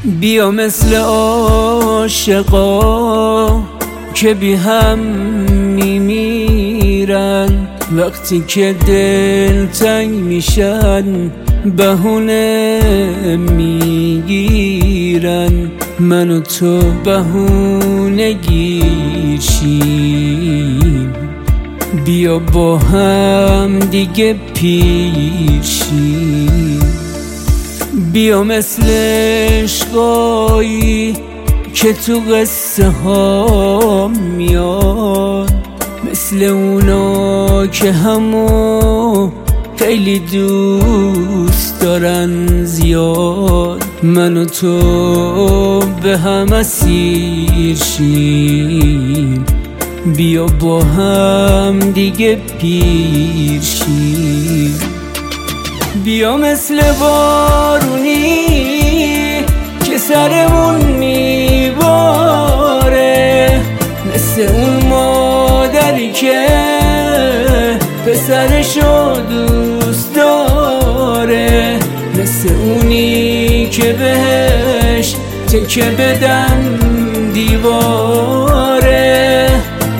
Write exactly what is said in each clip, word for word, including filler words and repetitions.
بیا مثل عاشقا که بی هم میمیرن، وقتی که دل تنگ میشن بهونه میگیرن. من و تو بهونه گیرشیم، بیا با هم دیگه پیرشیم. بیا مثل عشقایی که تو قصه ها میاد، مثل اونا که همو خیلی دوست دارن زیاد. من و تو به هم اسیر شیم، بیا با هم دیگه پیر شیم. بیا مثل بارونی که سرمون میباره، مثل اون مادری که پسرشو دوست داره، مثل اونی که بهش تکه بدن دیواره.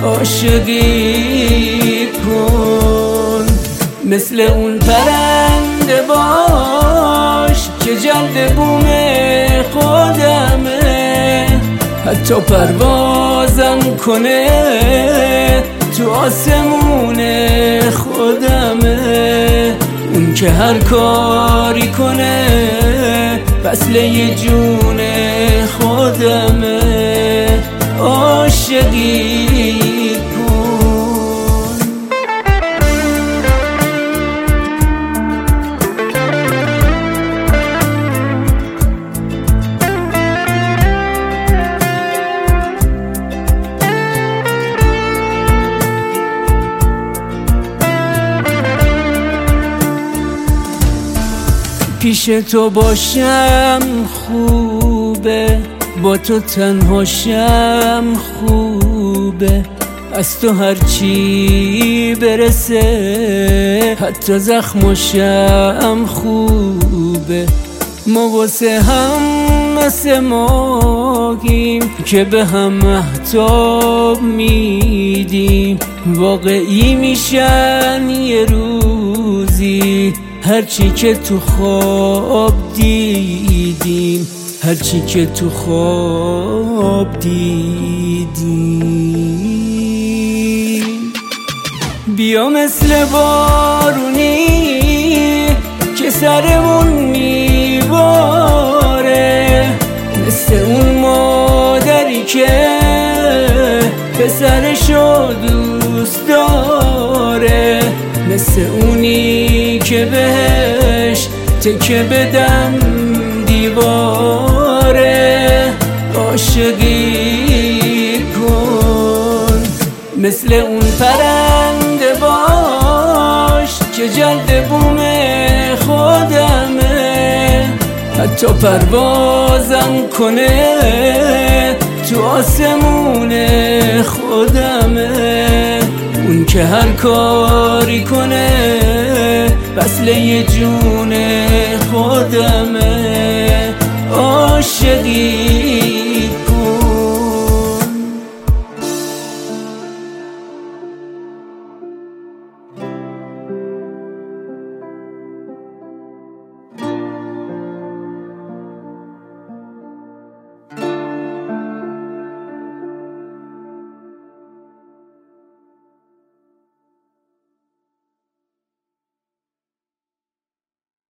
عاشقی کن مثل اون پرنده باش که جلد بوم خودمه، حتی پروازم کنه تو آسمون خودمه. اون که هر کاری کنه وصله جون خودمه. عاشقی پیش تو باشم خوبه، با تو تنهاشم خوبه. از تو هرچی برسه حتی زخماشم خوبه. ما واسه هم مثل ماهیم که به هم مهتاب میدیم، واقعی میشن یه روزی هرچی که تو خواب دیدیم، هرچی که تو خواب دیدیم. بیا مثل بارونی که سرمون میباره، مثل اون مادری که پسرشو دوست داره، مثل اونی که بهش تکه بدم دیواره. عاشقی کن مثل اون پرنده باش که جلد بوم خودمه، حتی پروازم کنه تو آسمون خودمه. اون که هر کاری کنه وصله جون خودمه. عاشقی